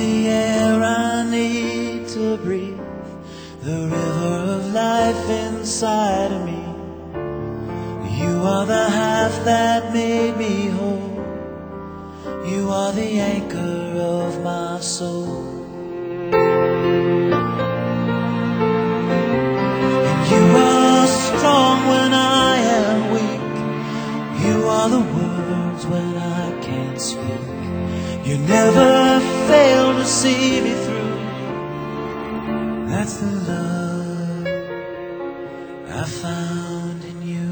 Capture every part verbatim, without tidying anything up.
the air I need to breathe, the river of life inside of me. You are the half that made me whole. You are the anchor of my soul. And you are strong when I am weak. You are the words when I can't speak. You never fail to see me through. That's the love I found in you.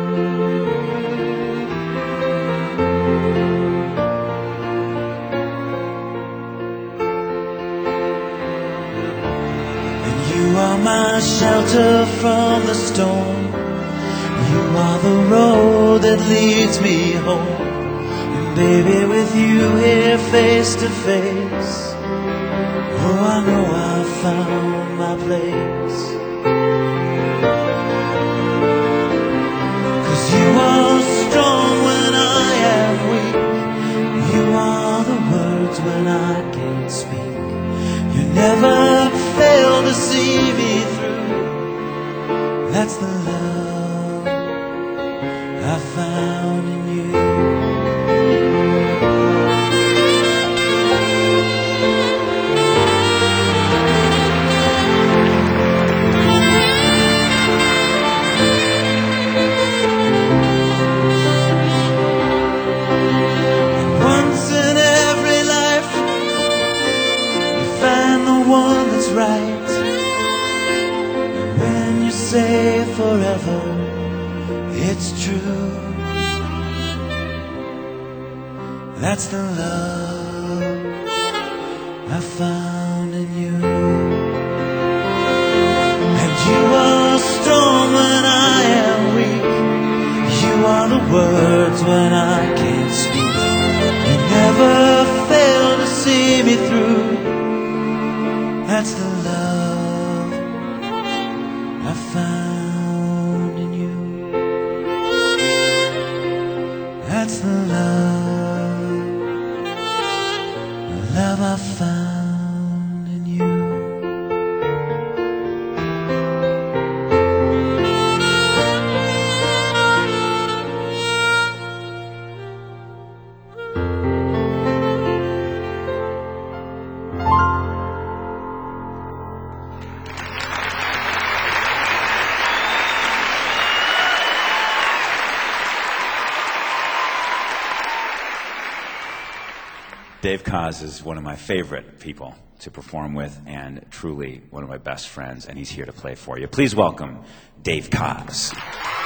And you are my shelter from the storm. You are the road that leads me home. Baby, with you here face to face, oh, I know I found my place. 'Cause you are strong when I am weak. You are the words when I can't speak. You never fail to see me through. That's the love I found in you. One that's right. When you say forever, it's true. That's the love I found in you. And you are strong when I am weak. You are the words when I can't speak. You never fail to see me through. That's the love I found in you. That's the love, the love I found in you. Dave Koz is one of my favorite people to perform with and truly one of my best friends, and he's here to play for you. Please welcome Dave Koz.